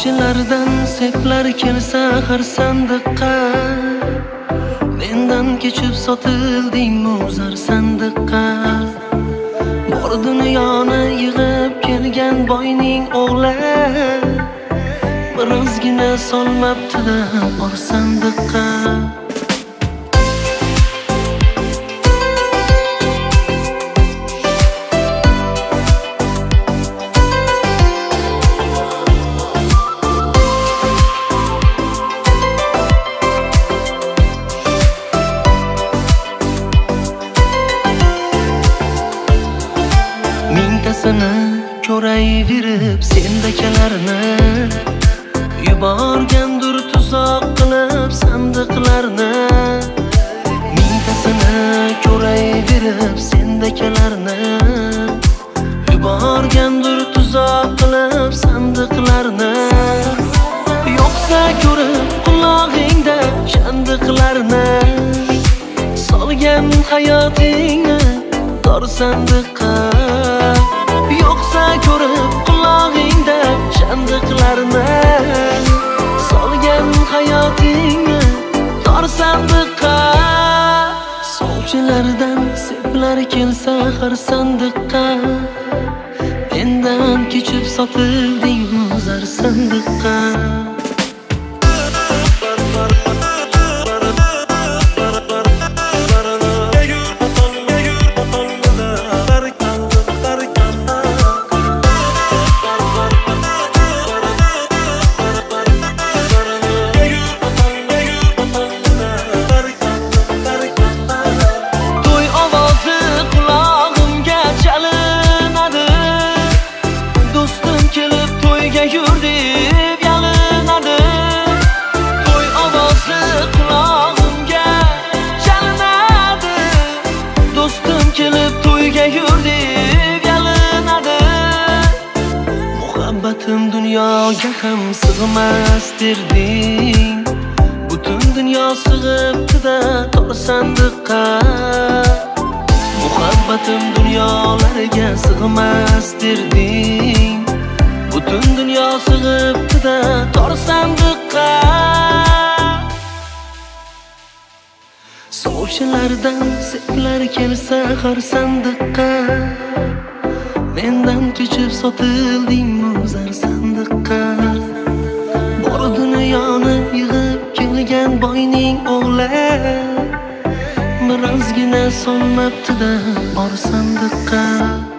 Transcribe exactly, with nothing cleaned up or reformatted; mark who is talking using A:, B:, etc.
A: Sovchilardan seplar kelsa har sandiqqa, mendan kechib sotilding muzar sandiqqa. Bor dunyoni yig'ib kelgan boyning o'g'li, birozgina solmabdi-da bor sandiqqa. Mingtasini ko'rayverib sendakilarni, yuborgandur tuzoq qilib sandiqlarni. Mingtasini ko'rayverib sendakilarni, yuborgandur tuzoq qilib sandiqlarni. Yo'qsa ko'rib qulog'ingda shandiqlarni, solgan hayotingni tor sandiqqa. Yo'qsa ko'rib qulog'ingda shandiqlarni, solgan hayotingni tor sandiqqa. Sovchilardan seplar kelsa har sandiqqa, mendan kechib sotilding muzar sandiqqa. Yur deb yalinadi, to'y ovozi qulog'imga chalinadi. Do'stim kelib to'yga yur deb yalinadi. Muhabbatim dunyoga ham sig'mas derding, butun dunyo sig'ibdi-da tor sandiqqa. Muhabbatim dunyolarga sig'mas derding, butun dunyo sig'ibdi-da tor sandiqqa. Sovchilardan seplar kelsa har sandiqqa, mendan kechib sotilding muzar sandiqqa. Bor dunyoni yig'ib kelgan boyning o'g'li, birozgina solmabdi-da bor sandiqqa.